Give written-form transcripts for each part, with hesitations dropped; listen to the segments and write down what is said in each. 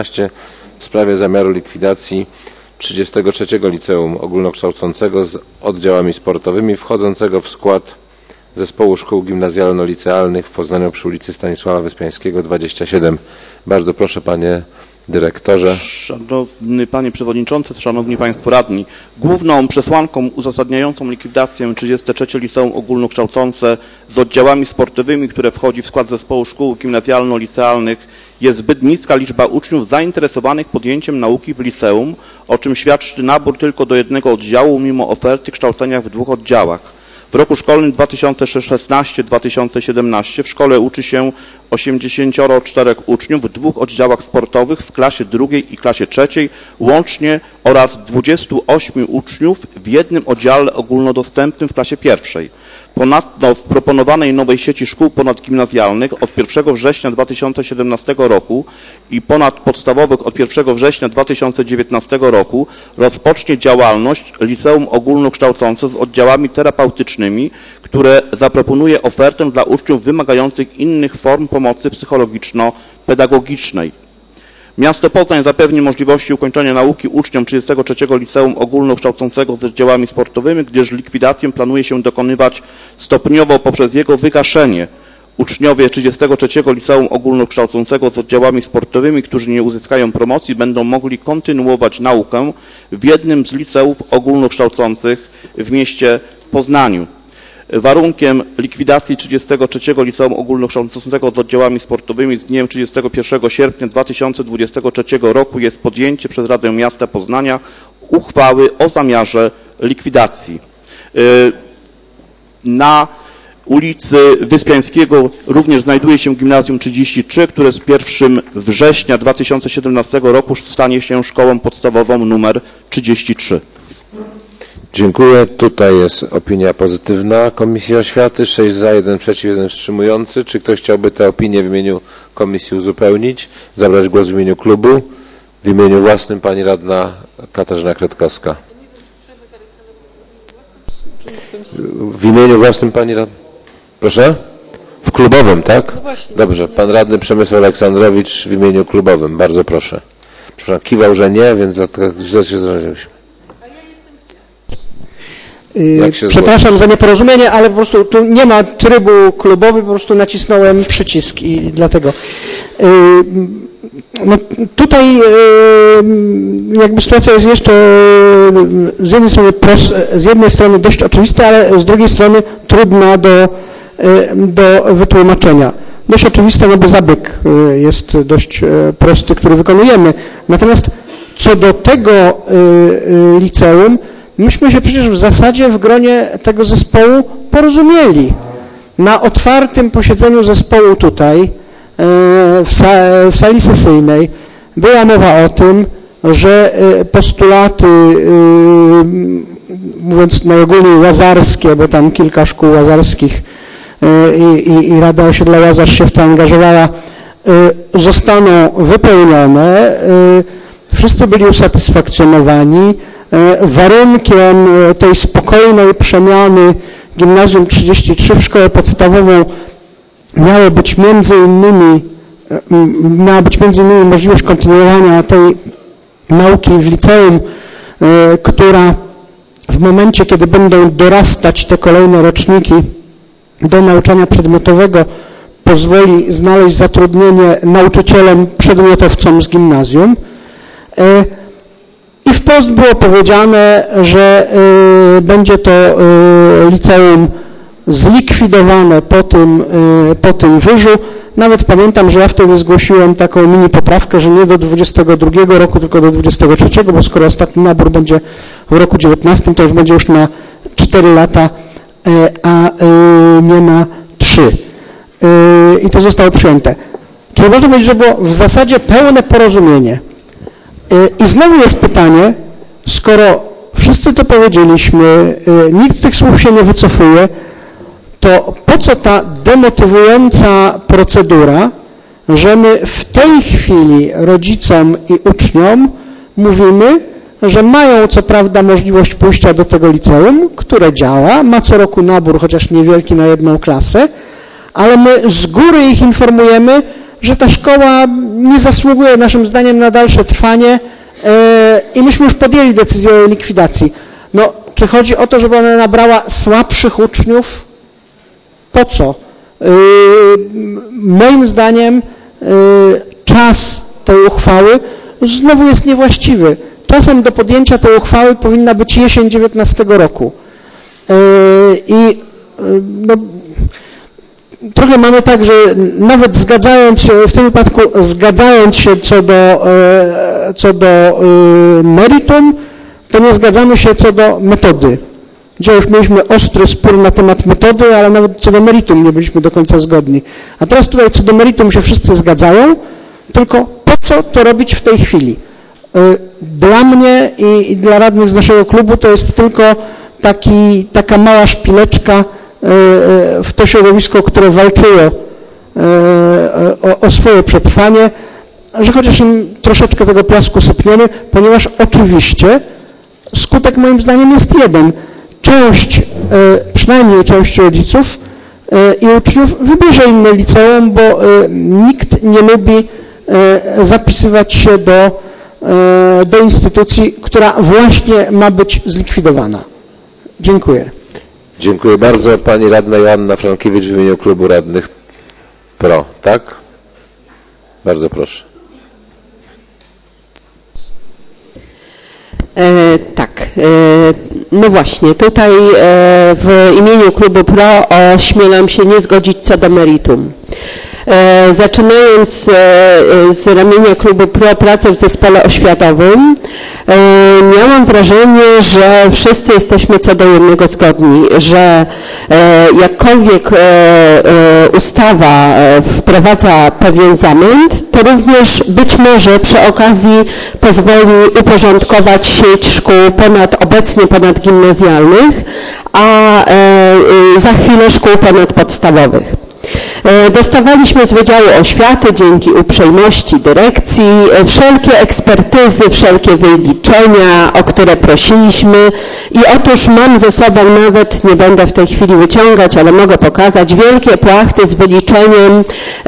w sprawie zamiaru likwidacji 33 Liceum Ogólnokształcącego z oddziałami sportowymi wchodzącego w skład Zespołu Szkół Gimnazjalno-Licealnych w Poznaniu przy ulicy Stanisława Wyspiańskiego 27. Bardzo proszę, panie dyrektorze. Szanowny panie przewodniczący, szanowni państwo radni. Główną przesłanką uzasadniającą likwidację 33 Liceum Ogólnokształcące z oddziałami sportowymi, które wchodzi w skład Zespołu Szkół Gimnazjalno-Licealnych, jest zbyt niska liczba uczniów zainteresowanych podjęciem nauki w liceum, o czym świadczy nabór tylko do jednego oddziału mimo oferty kształcenia w 2 oddziałach. W roku szkolnym 2016-2017 w szkole uczy się 84 uczniów w 2 oddziałach sportowych w klasie 2 i klasie 3 łącznie oraz 28 uczniów w jednym oddziale ogólnodostępnym w klasie 1. Ponadto w proponowanej nowej sieci szkół ponadgimnazjalnych od 1 września 2017 roku i ponadpodstawowych od 1 września 2019 roku rozpocznie działalność Liceum Ogólnokształcące z oddziałami terapeutycznymi, które zaproponuje ofertę dla uczniów wymagających innych form pomocy psychologiczno-pedagogicznej. Miasto Poznań zapewni możliwości ukończenia nauki uczniom 33 Liceum Ogólnokształcącego z oddziałami sportowymi, gdyż likwidację planuje się dokonywać stopniowo poprzez jego wygaszenie. Uczniowie 33 Liceum Ogólnokształcącego z oddziałami sportowymi, którzy nie uzyskają promocji, będą mogli kontynuować naukę w jednym z liceów ogólnokształcących w mieście Poznaniu. Warunkiem likwidacji 33 Liceum Ogólnokształcącego z oddziałami sportowymi z dniem 31 sierpnia 2023 roku jest podjęcie przez Radę Miasta Poznania uchwały o zamiarze likwidacji. Na ulicy Wyspiańskiego również znajduje się Gimnazjum 33, które z 1 września 2017 roku stanie się szkołą podstawową numer 33. Dziękuję. Tutaj jest opinia pozytywna Komisji Oświaty. 6 za, 1 przeciw, 1 wstrzymujący. Czy ktoś chciałby tę opinię w imieniu komisji uzupełnić? Zabrać głos w imieniu klubu? W imieniu własnym pani radna Katarzyna Kretkowska. W imieniu własnym pani radna? Proszę? W klubowym, tak? Dobrze. Pan radny Przemysław Aleksandrowicz w imieniu klubowym. Bardzo proszę. Przepraszam, kiwał, że nie, więc dlatego źle się zrozumieliśmy. Przepraszam za nieporozumienie, ale po prostu tu nie ma trybu klubowy, po prostu nacisnąłem przycisk i dlatego. No, tutaj jakby sytuacja jest jeszcze z jednej strony dość oczywista, ale z drugiej strony trudna do wytłumaczenia. Dość oczywista, no bo zabieg jest dość prosty, który wykonujemy. Natomiast co do tego liceum, myśmy się przecież w zasadzie w gronie tego zespołu porozumieli. Na otwartym posiedzeniu zespołu tutaj, w sali sesyjnej, była mowa o tym, że postulaty, mówiąc najogólniej łazarskie, bo tam kilka szkół łazarskich i Rada Osiedla Łazarz się w to angażowała, zostaną wypełnione. Wszyscy byli usatysfakcjonowani. Warunkiem tej spokojnej przemiany Gimnazjum 33 w szkołę podstawową miała być między innymi możliwość kontynuowania tej nauki w liceum, która w momencie, kiedy będą dorastać te kolejne roczniki do nauczania przedmiotowego, pozwoli znaleźć zatrudnienie nauczycielom, przedmiotowcom z gimnazjum. I wprost było powiedziane, że będzie to liceum zlikwidowane po tym wyżu. Nawet pamiętam, że ja wtedy zgłosiłem taką mini poprawkę, że nie do 22 roku, tylko do 23, bo skoro ostatni nabór będzie w roku 19, to już będzie już na 4 lata, a nie na 3. I to zostało przyjęte. Czyli można powiedzieć, że było w zasadzie pełne porozumienie. I znowu jest pytanie, skoro wszyscy to powiedzieliśmy, nikt z tych słów się nie wycofuje, to po co ta demotywująca procedura, że my w tej chwili rodzicom i uczniom mówimy, że mają co prawda możliwość pójścia do tego liceum, które działa, ma co roku nabór, chociaż niewielki na jedną klasę, ale my z góry ich informujemy, że ta szkoła nie zasługuje naszym zdaniem na dalsze trwanie i myśmy już podjęli decyzję o jej likwidacji. No, czy chodzi o to, żeby ona nabrała słabszych uczniów? Po co? Moim zdaniem czas tej uchwały znowu jest niewłaściwy. Czasem do podjęcia tej uchwały powinna być jesień 19 roku. I no, trochę mamy tak, że nawet zgadzając się, w tym wypadku zgadzając się co do meritum, to nie zgadzamy się co do metody. Gdzie już mieliśmy ostry spór na temat metody, ale nawet co do meritum nie byliśmy do końca zgodni. A teraz tutaj co do meritum się wszyscy zgadzają, tylko po co to robić w tej chwili? Dla mnie i dla radnych z naszego klubu to jest tylko taka mała szpileczka w to środowisko, które walczyło o swoje przetrwanie, że chociaż im troszeczkę tego piasku sypniemy, ponieważ oczywiście skutek moim zdaniem jest jeden. Przynajmniej część rodziców i uczniów wybierze inne liceum, bo nikt nie lubi zapisywać się do instytucji, która właśnie ma być zlikwidowana. Dziękuję. Dziękuję bardzo. Pani radna Joanna Frankiewicz w imieniu Klubu Radnych PRO, tak? Bardzo proszę. Tak, no właśnie, tutaj w imieniu Klubu PRO ośmielam się nie zgodzić co do meritum. Zaczynając z ramienia Klubu PRO pracę w zespole oświatowym, miałam wrażenie, że wszyscy jesteśmy co do jednego zgodni, że jakkolwiek ustawa wprowadza pewien zamęt, to również być może przy okazji pozwoli uporządkować sieć szkół obecnie ponadgimnazjalnych, a za chwilę szkół ponadpodstawowych. Dostawaliśmy z Wydziału Oświaty dzięki uprzejmości dyrekcji wszelkie ekspertyzy, wszelkie wyliczenia, o które prosiliśmy i otóż mam ze sobą nawet, nie będę w tej chwili wyciągać, ale mogę pokazać, wielkie płachty z wyliczeniem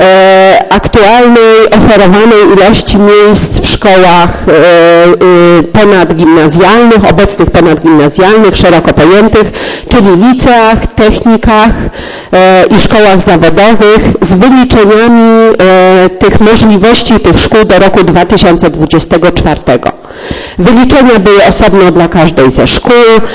aktualnej, oferowanej ilości miejsc w szkołach ponadgimnazjalnych, obecnych ponadgimnazjalnych, szeroko pojętych, czyli liceach, technikach i szkołach zawodowych z wyliczeniami tych możliwości tych szkół do roku 2024. Wyliczenia były osobno dla każdej ze szkół.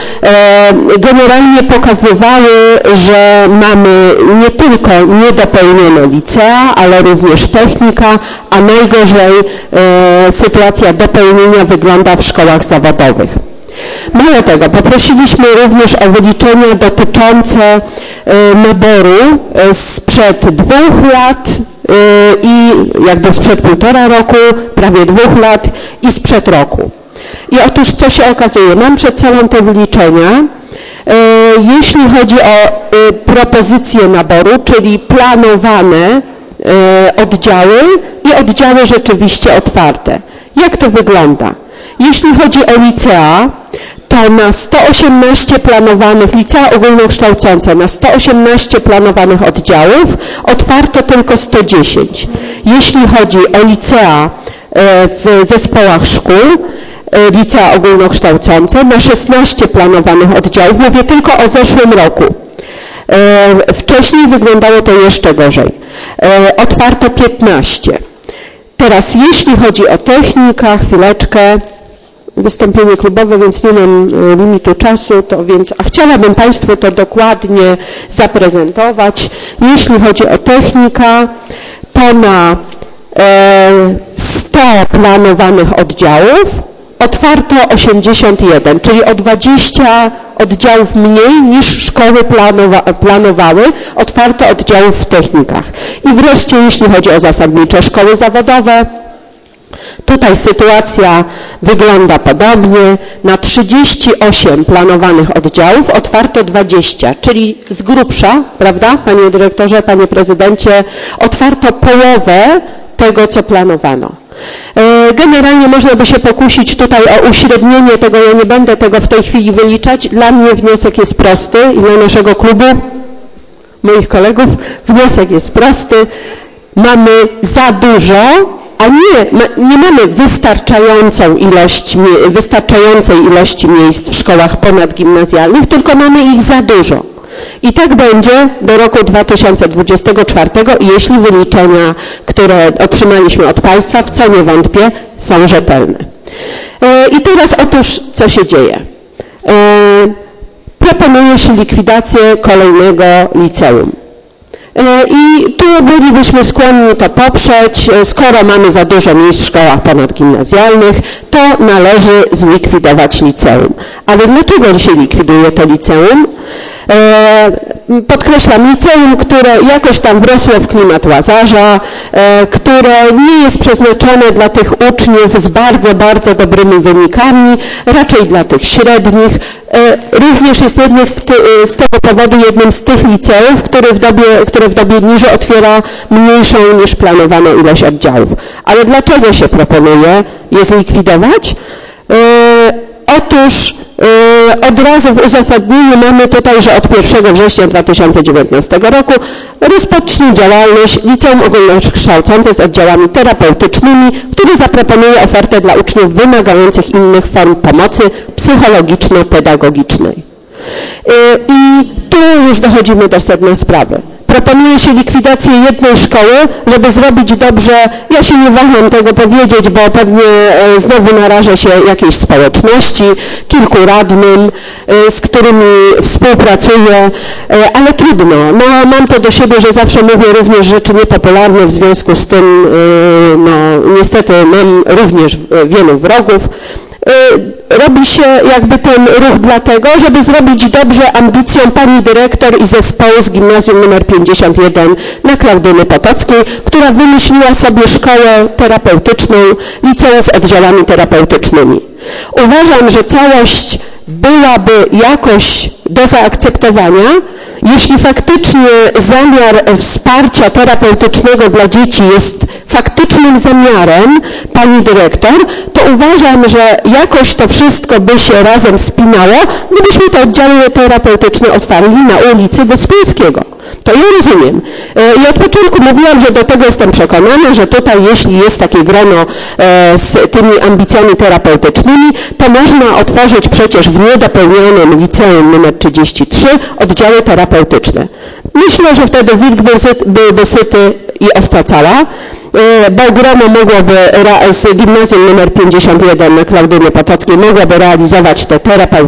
Generalnie pokazywały, że mamy nie tylko niedopełnione licea, ale również technika, a najgorzej sytuacja dopełnienia wygląda w szkołach zawodowych. Mało tego, poprosiliśmy również o wyliczenia dotyczące naboru sprzed 2 lat i jakby sprzed 1,5 roku, prawie 2 lat i sprzed roku. I otóż co się okazuje? Mam przed sobą te wyliczenia. Jeśli chodzi o propozycje naboru, czyli planowane oddziały i oddziały rzeczywiście otwarte. Jak to wygląda? Jeśli chodzi o licea, to na 118 planowanych, licea ogólnokształcące, na 118 planowanych oddziałów otwarto tylko 110. Jeśli chodzi o licea w zespołach szkół, licea ogólnokształcące, na 16 planowanych oddziałów, mówię tylko o zeszłym roku. Wcześniej wyglądało to jeszcze gorzej. Otwarto 15. Teraz jeśli chodzi o technika, chwileczkę, wystąpienie klubowe, więc nie mam limitu czasu, a chciałabym Państwu to dokładnie zaprezentować. Jeśli chodzi o technika, to na 100 planowanych oddziałów otwarto 81, czyli o 20 oddziałów mniej niż szkoły planowały, otwarto oddziałów w technikach. I wreszcie jeśli chodzi o zasadnicze szkoły zawodowe, tutaj sytuacja wygląda podobnie. Na 38 planowanych oddziałów otwarto 20, czyli z grubsza, prawda, Panie Dyrektorze, Panie Prezydencie, otwarto połowę tego, co planowano. Generalnie można by się pokusić tutaj o uśrednienie tego, ja nie będę tego w tej chwili wyliczać. Dla mnie wniosek jest prosty i dla naszego klubu, moich kolegów, wniosek jest prosty. mamy za dużo, a nie mamy wystarczającej ilości miejsc w szkołach ponadgimnazjalnych, tylko mamy ich za dużo. I tak będzie do roku 2024, jeśli wyliczenia, które otrzymaliśmy od Państwa, w co nie wątpię, są rzetelne. I teraz otóż co się dzieje? Proponuje się likwidację kolejnego liceum. I tu bylibyśmy skłonni to poprzeć. Skoro mamy za dużo miejsc w szkołach ponadgimnazjalnych, to należy zlikwidować liceum. Ale dlaczego się likwiduje to liceum? Podkreślam, liceum, które jakoś tam wrosło w klimat Łazarza, które nie jest przeznaczone dla tych uczniów z bardzo, bardzo dobrymi wynikami, raczej dla tych średnich. Również jest z tego powodu jednym z tych liceów, które w dobie niży otwiera mniejszą niż planowaną ilość oddziałów. Ale dlaczego się proponuje je zlikwidować? Otóż od razu w uzasadnieniu mamy tutaj, że od 1 września 2019 roku rozpocznie działalność Liceum Ogólnokształcące z oddziałami terapeutycznymi, który zaproponuje ofertę dla uczniów wymagających innych form pomocy psychologiczno-pedagogicznej. I tu już dochodzimy do sedna sprawy. Proponuje się likwidację jednej szkoły, żeby zrobić dobrze. Ja się nie waham tego powiedzieć, bo pewnie znowu narażę się jakiejś społeczności, kilku radnym, z którymi współpracuję, ale trudno. No, mam to do siebie, że zawsze mówię również rzeczy niepopularne, w związku z tym niestety mam również wielu wrogów. Robi się jakby ten ruch dlatego, żeby zrobić dobrze ambicjom pani dyrektor i zespołu z gimnazjum nr 51 na Klaudyny Potockiej, która wymyśliła sobie szkołę terapeutyczną, liceum z oddziałami terapeutycznymi. Uważam, że całość byłaby jakoś do zaakceptowania, jeśli faktycznie zamiar wsparcia terapeutycznego dla dzieci jest faktycznym zamiarem pani dyrektor, to uważam, że jakoś to wszystko by się razem spinało, gdybyśmy te oddziały terapeutyczne otwarli na ulicy Wyspiańskiego. To ja rozumiem. I od początku mówiłam, że do tego jestem przekonana, że tutaj jeśli jest takie grono z tymi ambicjami terapeutycznymi, to można otworzyć przecież w niedopełnionym liceum nr 33 oddziały terapeutyczne. Myślę, że wtedy wilk byłby syty i owca cała, bo grono mogłoby z gimnazjum nr 51 na Klaudynie Potockiej mogłoby realizować to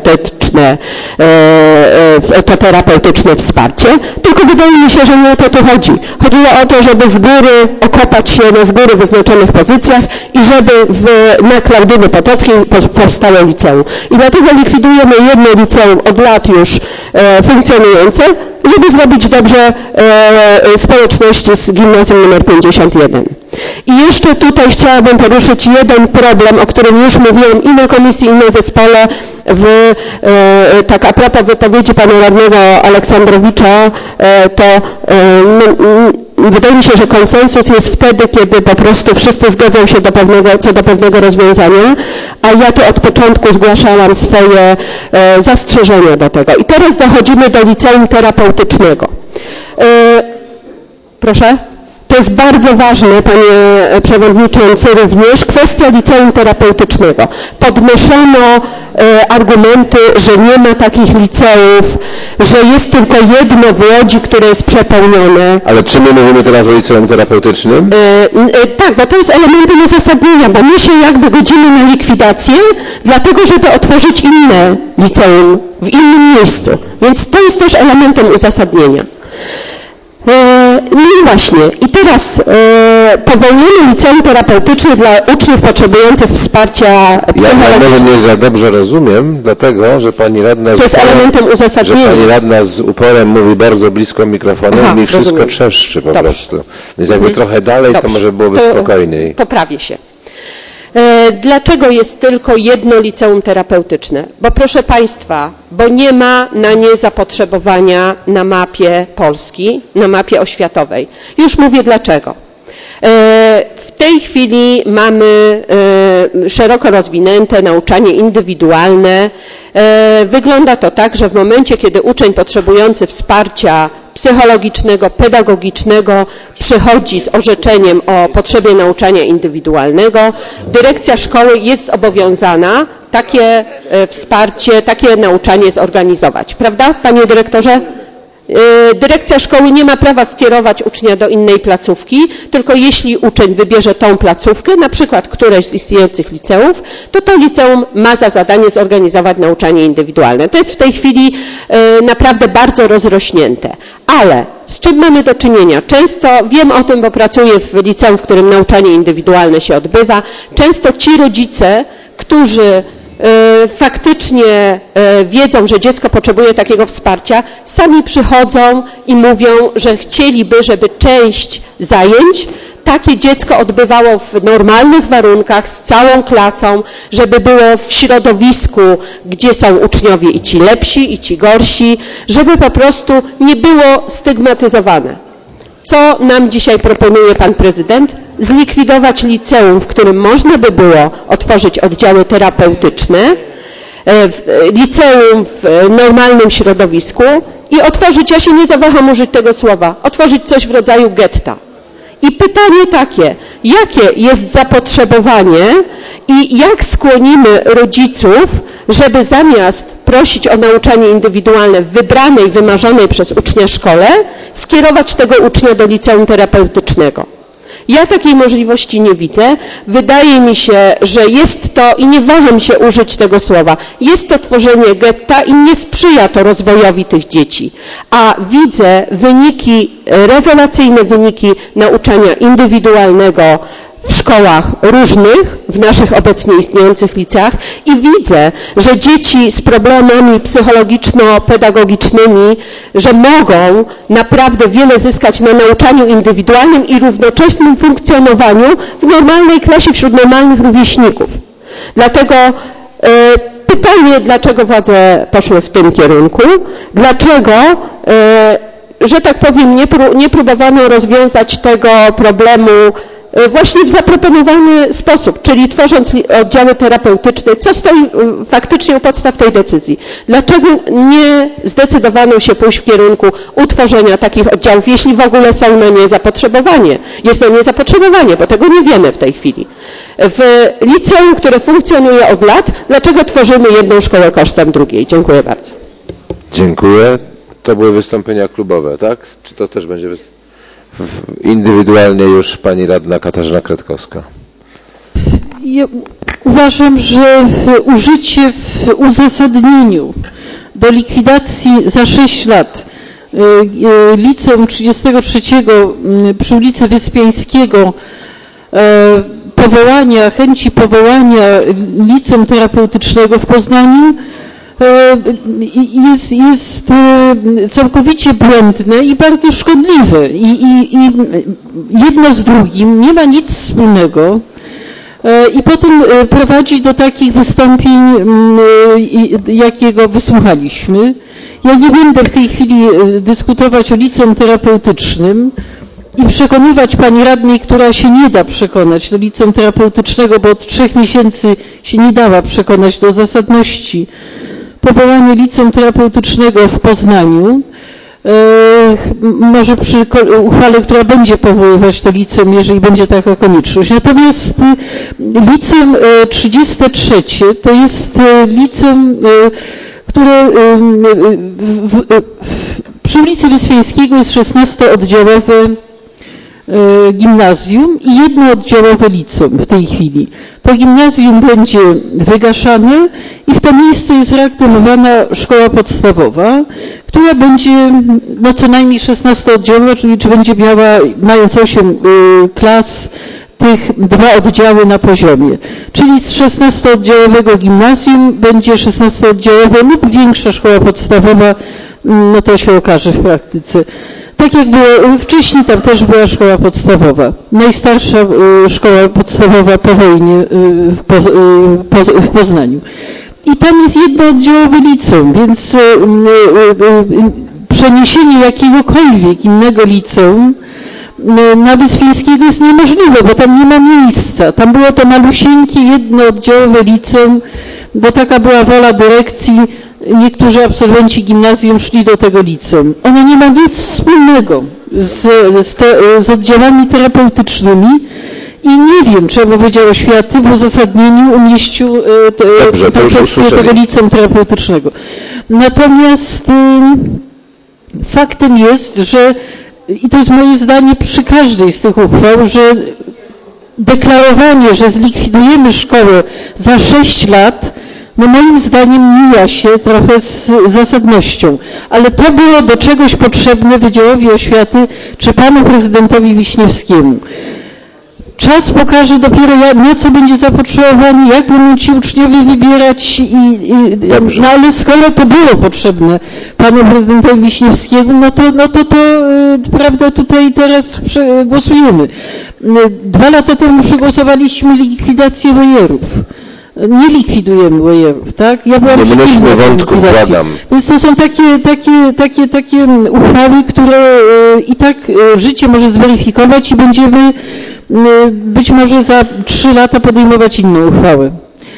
terapeutyczne wsparcie, tylko wydaje mi się, że nie o to tu chodzi. Chodziło o to, żeby z góry okopać się na z góry wyznaczonych pozycjach i żeby na Klaudyny Potockiej powstało liceum. I dlatego likwidujemy jedno liceum od lat już funkcjonujące, żeby zrobić dobrze społeczności z gimnazjum nr 51. I jeszcze tutaj chciałabym poruszyć jeden problem, o którym już mówiłam i na komisji, i na zespole, tak a propos wypowiedzi pana radnego Aleksandrowicza, to wydaje mi się, że konsensus jest wtedy, kiedy po prostu wszyscy zgodzą się co do pewnego rozwiązania, a ja tu od początku zgłaszałam swoje zastrzeżenia do tego. I teraz dochodzimy do liceum terapeutycznego. Proszę? To jest bardzo ważne, panie przewodniczący, również kwestia liceum terapeutycznego. Podnoszono argumenty, że nie ma takich liceów, że jest tylko jedno w Łodzi, które jest przepełnione. Ale czy my mówimy teraz o liceum terapeutycznym? Tak, bo to jest elementem uzasadnienia, bo my się jakby godzimy na likwidację, dlatego żeby otworzyć inne liceum w innym miejscu. Więc to jest też elementem uzasadnienia. No i właśnie, i teraz powołujemy liceum terapeutyczne dla uczniów potrzebujących wsparcia psychologicznego. Ja może nie za dobrze rozumiem, dlatego, że pani radna to jest elementem uzasadnienia. Że pani radna z uporem mówi bardzo blisko mikrofonu i mi wszystko trzeszczy po prostu. Więc jakby trochę dalej, to może byłoby spokojniej. Poprawię się. Dlaczego jest tylko jedno liceum terapeutyczne? Bo proszę Państwa, bo nie ma na nie zapotrzebowania na mapie Polski, na mapie oświatowej. Już mówię dlaczego. W tej chwili mamy szeroko rozwinięte nauczanie indywidualne. Wygląda to tak, że w momencie, kiedy uczeń potrzebujący wsparcia psychologicznego, pedagogicznego przychodzi z orzeczeniem o potrzebie nauczania indywidualnego, dyrekcja szkoły jest zobowiązana takie wsparcie, takie nauczanie zorganizować. Prawda, panie dyrektorze? Dyrekcja szkoły nie ma prawa skierować ucznia do innej placówki, tylko jeśli uczeń wybierze tą placówkę, na przykład któreś z istniejących liceów, to liceum ma za zadanie zorganizować nauczanie indywidualne. To jest w tej chwili naprawdę bardzo rozrośnięte. Ale z czym mamy do czynienia? Często, wiem o tym, bo pracuję w liceum, w którym nauczanie indywidualne się odbywa, często ci rodzice, którzy faktycznie wiedzą, że dziecko potrzebuje takiego wsparcia, sami przychodzą i mówią, że chcieliby, żeby część zajęć takie dziecko odbywało w normalnych warunkach, z całą klasą, żeby było w środowisku, gdzie są uczniowie i ci lepsi, i ci gorsi, żeby po prostu nie było stygmatyzowane. Co nam dzisiaj proponuje pan prezydent? Zlikwidować liceum, w którym można by było otworzyć oddziały terapeutyczne, liceum w normalnym środowisku i otworzyć, ja się nie zawaham użyć tego słowa, otworzyć coś w rodzaju getta. I pytanie takie, jakie jest zapotrzebowanie i jak skłonimy rodziców, żeby zamiast prosić o nauczanie indywidualne w wybranej, wymarzonej przez ucznia szkole, skierować tego ucznia do liceum terapeutycznego. Ja takiej możliwości nie widzę. Wydaje mi się, że jest to, i nie waham się użyć tego słowa, jest to tworzenie getta i nie sprzyja to rozwojowi tych dzieci. A widzę wyniki, rewelacyjne wyniki nauczania indywidualnego w szkołach różnych, w naszych obecnie istniejących liceach i widzę, że dzieci z problemami psychologiczno-pedagogicznymi, że mogą naprawdę wiele zyskać na nauczaniu indywidualnym i równoczesnym funkcjonowaniu w normalnej klasie wśród normalnych rówieśników. Dlatego pytanie, dlaczego władze poszły w tym kierunku, dlaczego że tak powiem, nie próbowano rozwiązać tego problemu właśnie w zaproponowany sposób, czyli tworząc oddziały terapeutyczne, co stoi faktycznie u podstaw tej decyzji. Dlaczego nie zdecydowano się pójść w kierunku utworzenia takich oddziałów, jeśli w ogóle są na nie zapotrzebowanie? Jest na nie zapotrzebowanie, bo tego nie wiemy w tej chwili. W liceum, które funkcjonuje od lat, dlaczego tworzymy jedną szkołę kosztem drugiej? Dziękuję bardzo. Dziękuję. To były wystąpienia klubowe, tak? Czy to też będzie indywidualnie już pani radna Katarzyna Kretkowska? Ja uważam, że użycie w uzasadnieniu do likwidacji za 6 lat liceum 33 przy ulicy Wyspiańskiego chęci powołania liceum terapeutycznego w Poznaniu jest całkowicie błędne i bardzo szkodliwe. I jedno z drugim nie ma nic wspólnego i potem prowadzi do takich wystąpień, jakiego wysłuchaliśmy. Ja nie będę w tej chwili dyskutować o liceum terapeutycznym i przekonywać pani radnej, która się nie da przekonać do liceum terapeutycznego, bo od 3 miesięcy się nie dała przekonać do zasadności powołania liceum terapeutycznego w Poznaniu. Może przy uchwale, która będzie powoływać to liceum, jeżeli będzie taka konieczność. Natomiast liceum 33 to jest liceum, które przy ulicy Wyspiańskiego jest 16-oddziałowe gimnazjum i jednooddziałowe liceum w tej chwili. To gimnazjum będzie wygaszane i w to miejsce jest reaktywowana szkoła podstawowa, która będzie co najmniej 16-oddziałowa, czyli czy będzie miała, mając 8 klas, tych 2 oddziały na poziomie. Czyli z 16-oddziałowego gimnazjum będzie 16-oddziałowa lub większa szkoła podstawowa, no to się okaże w praktyce. Tak jak było wcześniej, tam też była szkoła podstawowa. Najstarsza szkoła podstawowa po wojnie w Poznaniu. I tam jest jednooddziałowe liceum, więc przeniesienie jakiegokolwiek innego liceum na Wyspiańskiego jest niemożliwe, bo tam nie ma miejsca. Tam było to malusieńkie jednooddziałowe liceum, bo taka była wola dyrekcji, niektórzy absolwenci gimnazjum szli do tego liceum. Ono nie ma nic wspólnego z oddziałami terapeutycznymi i nie wiem, czy Wydział Oświaty w uzasadnieniu umieścił tę kwestię tego liceum terapeutycznego. Natomiast faktem jest, że, i to jest moje zdanie przy każdej z tych uchwał, że deklarowanie, że zlikwidujemy szkołę za 6 lat, no moim zdaniem mija się trochę z zasadnością, ale to było do czegoś potrzebne Wydziałowi Oświaty czy panu prezydentowi Wiśniewskiemu. Czas pokaże dopiero, na co będzie zapotrzebowanie, jak będą ci uczniowie wybierać, no ale skoro to było potrzebne panu prezydentowi Wiśniewskiemu, no to prawda, tutaj teraz głosujemy. 2 lata temu przegłosowaliśmy likwidację WOJER-ów. Nie likwidujemy WOJER-ów, tak? Ja byłam przeciwna wątków, więc to są takie uchwały, które i tak życie może zweryfikować i będziemy być może za 3 lata podejmować inną uchwałę.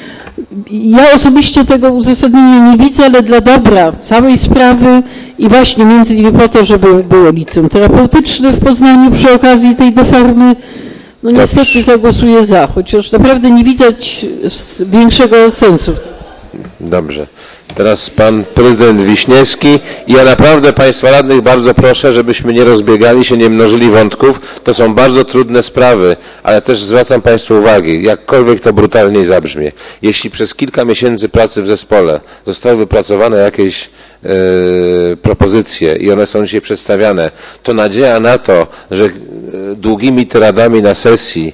Ja osobiście tego uzasadnienia nie widzę, ale dla dobra całej sprawy i właśnie między innymi po to, żeby było liceum terapeutyczne w Poznaniu przy okazji tej deformy, no niestety zagłosuję za, chociaż naprawdę nie widać większego sensu. Dobrze. Teraz pan prezydent Wiśniewski. Ja naprawdę państwa radnych bardzo proszę, żebyśmy nie rozbiegali się, nie mnożyli wątków. To są bardzo trudne sprawy, ale też zwracam państwu uwagę, jakkolwiek to brutalniej zabrzmie. Jeśli przez kilka miesięcy pracy w zespole zostały wypracowane jakieś propozycje i one są dzisiaj przedstawiane, to nadzieja na to, że długimi tyradami na sesji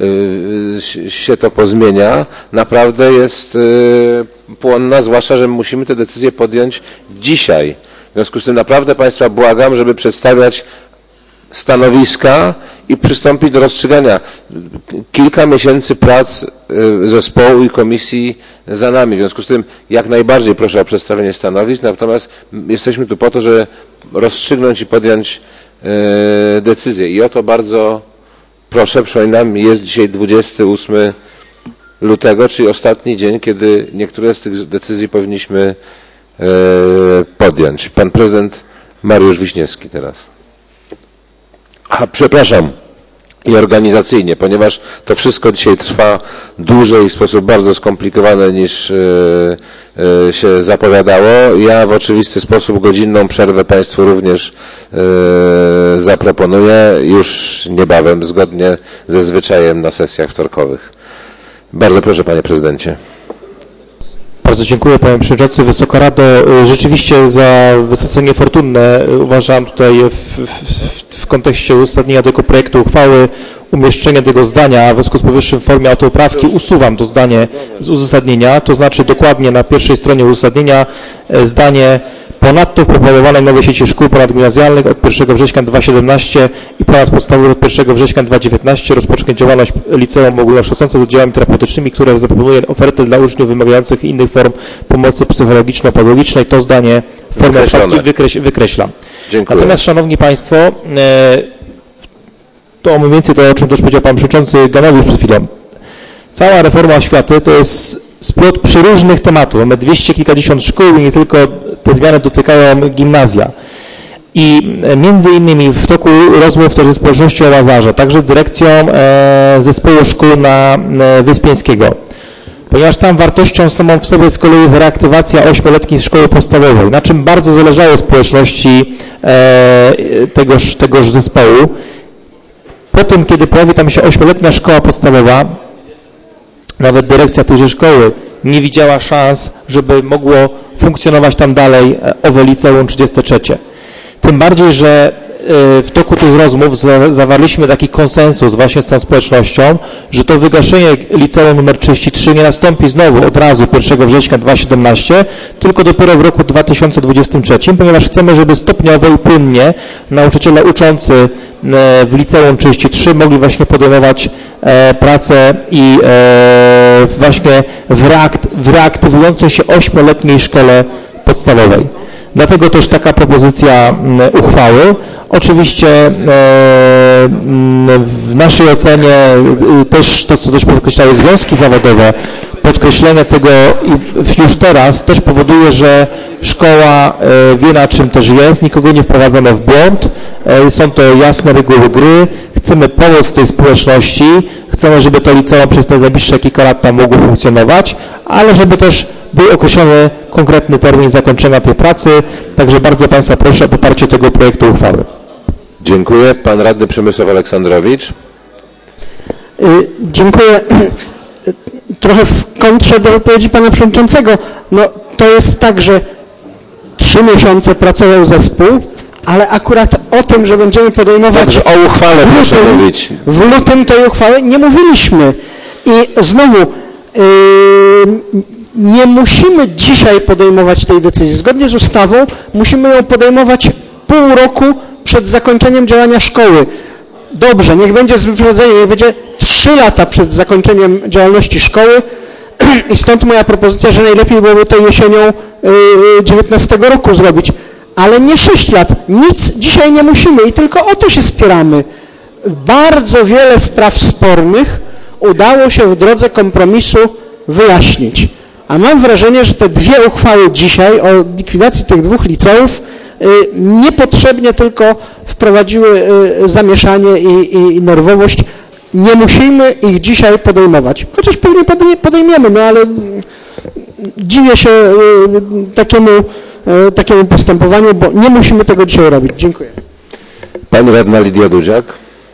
się to pozmienia, naprawdę jest płonna, zwłaszcza, że musimy te decyzje podjąć dzisiaj. W związku z tym naprawdę państwa błagam, żeby przedstawiać stanowiska i przystąpić do rozstrzygania. Kilka miesięcy prac zespołu i komisji za nami. W związku z tym jak najbardziej proszę o przedstawienie stanowisk, natomiast jesteśmy tu po to, żeby rozstrzygnąć i podjąć decyzję. I o to bardzo proszę. Przypominam, jest dzisiaj 28 lutego, czyli ostatni dzień, kiedy niektóre z tych decyzji powinniśmy podjąć. Pan prezydent Mariusz Wiśniewski teraz. Przepraszam, i organizacyjnie, ponieważ to wszystko dzisiaj trwa dłużej w sposób bardzo skomplikowany niż się zapowiadało. Ja w oczywisty sposób godzinną przerwę państwu również zaproponuję już niebawem, zgodnie ze zwyczajem na sesjach wtorkowych. Bardzo proszę, panie prezydencie. Bardzo dziękuję, panie przewodniczący. Wysoka Rado, rzeczywiście za wysoce niefortunne uważam tutaj w kontekście uzasadnienia tego projektu uchwały umieszczenie tego zdania, w związku z powyższym w formie autopoprawki usuwam to zdanie z uzasadnienia, to znaczy dokładnie na pierwszej stronie uzasadnienia zdanie: ponadto w proponowanej nowej sieci szkół ponadgimnazjalnych od 1 września 2017 i ponadpodstawowych od 1 września 2019 rozpocznie działalność liceum ogólnokształcące z oddziałami terapeutycznymi, które zaproponuje ofertę dla uczniów wymagających innych form pomocy psychologiczno-pedagogicznej. To zdanie w formie autopoprawki wykreślam. Dziękuję. Natomiast, szanowni państwo, to mniej więcej to, o czym też powiedział pan przewodniczący Ganowicz przed chwilą. Cała reforma oświaty to jest splot przeróżnych tematów. Mamy 200 kilkadziesiąt szkół i nie tylko te zmiany dotykają gimnazja. I między innymi w toku rozmów też ze społecznością Łazarza, także dyrekcją zespołu szkół na Wyspiańskiego, ponieważ tam wartością samą w sobie z kolei jest reaktywacja 8-letniej szkoły podstawowej, na czym bardzo zależało społeczności tegoż zespołu. Po tym, kiedy pojawi tam się 8-letnia szkoła podstawowa, nawet dyrekcja tejże szkoły nie widziała szans, żeby mogło funkcjonować tam dalej owe liceum 33. Tym bardziej, że w toku tych rozmów zawarliśmy taki konsensus właśnie z tą społecznością, że to wygaszenie liceum nr 33 nie nastąpi znowu od razu 1 września 2017, tylko dopiero w roku 2023, ponieważ chcemy, żeby stopniowo i płynnie nauczyciele uczący w liceum 33 mogli właśnie podejmować pracę i właśnie w reaktywującej się 8-letniej szkole podstawowej. Dlatego też taka propozycja uchwały. Oczywiście w naszej ocenie też to, co też podkreślały związki zawodowe, podkreślenie tego już teraz też powoduje, że szkoła wie, na czym też jest, nikogo nie wprowadzono w błąd, są to jasne reguły gry, chcemy pomóc tej społeczności, chcemy, żeby to liceum przez te najbliższe kilka lat tam mogło funkcjonować, ale żeby też był określony konkretny termin zakończenia tej pracy, także bardzo Państwa proszę o poparcie tego projektu uchwały. Dziękuję. Pan radny Przemysław Aleksandrowicz. Dziękuję. Trochę w kontrze do wypowiedzi pana przewodniczącego. No to jest tak, że 3 miesiące pracował zespół, ale akurat o tym, że będziemy podejmować... Dobrze, o uchwale proszę mówić. W lutym tej uchwały nie mówiliśmy. I znowu nie musimy dzisiaj podejmować tej decyzji. Zgodnie z ustawą musimy ją podejmować pół roku przed zakończeniem działania szkoły. Dobrze, niech będzie z wyprzedzeniem, niech będzie 3 lata przed zakończeniem działalności szkoły i stąd moja propozycja, że najlepiej byłoby to jesienią 19 roku zrobić, ale nie 6 lat. Nic dzisiaj nie musimy i tylko o to się spieramy. Bardzo wiele spraw spornych udało się w drodze kompromisu wyjaśnić. A mam wrażenie, że te 2 uchwały dzisiaj o likwidacji tych 2 liceów niepotrzebnie tylko wprowadziły zamieszanie i nerwowość. Nie musimy ich dzisiaj podejmować. Chociaż pewnie podejmiemy, no ale dziwię się takiemu postępowaniu, bo nie musimy tego dzisiaj robić. Dziękuję. Pani radna Lidia Dudziak.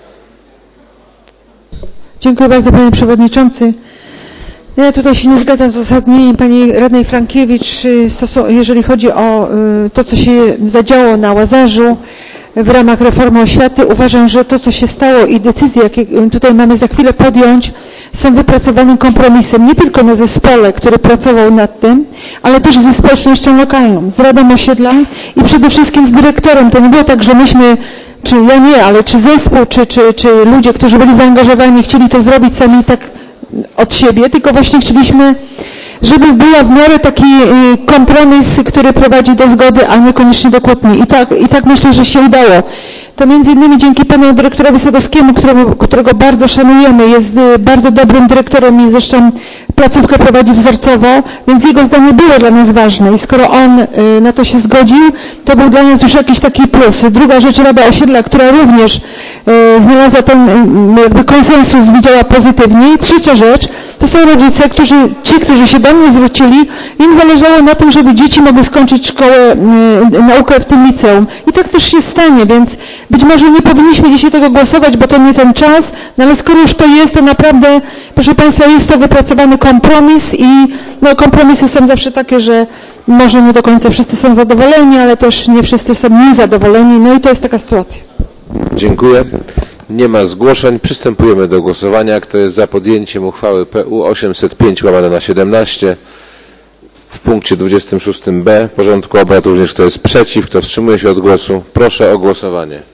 Dziękuję bardzo, panie przewodniczący. Ja tutaj się nie zgadzam z uzasadnieniem pani radnej Frankiewicz, jeżeli chodzi o to, co się zadziało na Łazarzu w ramach reformy oświaty. Uważam, że to, co się stało i decyzje, jakie tutaj mamy za chwilę podjąć, są wypracowanym kompromisem nie tylko na zespole, który pracował nad tym, ale też ze społecznością lokalną, z Radą Osiedla i przede wszystkim z dyrektorem. To nie było tak, że myśmy, czy ja nie, ale czy zespół, czy ludzie, którzy byli zaangażowani, chcieli to zrobić sami tak od siebie, tylko właśnie chcieliśmy, żeby była w miarę taki kompromis, który prowadzi do zgody, a niekoniecznie do kłótni. I tak myślę, że się udało. To między innymi dzięki panu dyrektorowi Sadowskiemu, którego bardzo szanujemy, jest bardzo dobrym dyrektorem i zresztą placówkę prowadzi wzorcowo, więc jego zdanie było dla nas ważne i skoro on na to się zgodził, to był dla nas już jakiś taki plus. Druga rzecz, Rada Osiedla, która również znalazła ten jakby konsensus, widziała pozytywnie. I trzecia rzecz, to są rodzice, którzy się do mnie zwrócili, im zależało na tym, żeby dzieci mogły skończyć szkołę, naukę w tym liceum. I tak też się stanie, więc być może nie powinniśmy dzisiaj tego głosować, bo to nie ten czas, no ale skoro już to jest, to naprawdę, proszę Państwa, jest to wypracowany kompromis i no, kompromisy są zawsze takie, że może nie do końca wszyscy są zadowoleni, ale też nie wszyscy są niezadowoleni, no i to jest taka sytuacja. Dziękuję. Nie ma zgłoszeń. Przystępujemy do głosowania. Kto jest za podjęciem uchwały PU 805/17 w punkcie 26b porządku obrad, również kto jest przeciw, kto wstrzymuje się od głosu, proszę o głosowanie.